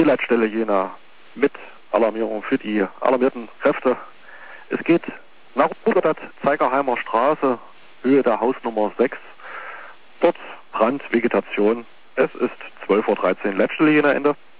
Leitstelle Jena mit Alarmierung für die alarmierten Kräfte. Es geht nach Oberstadt, Zeigerheimer Straße, Höhe der Hausnummer 6. Dort Brand, Vegetation. Es ist 12:13 Uhr, Leitstelle Jena, Ende.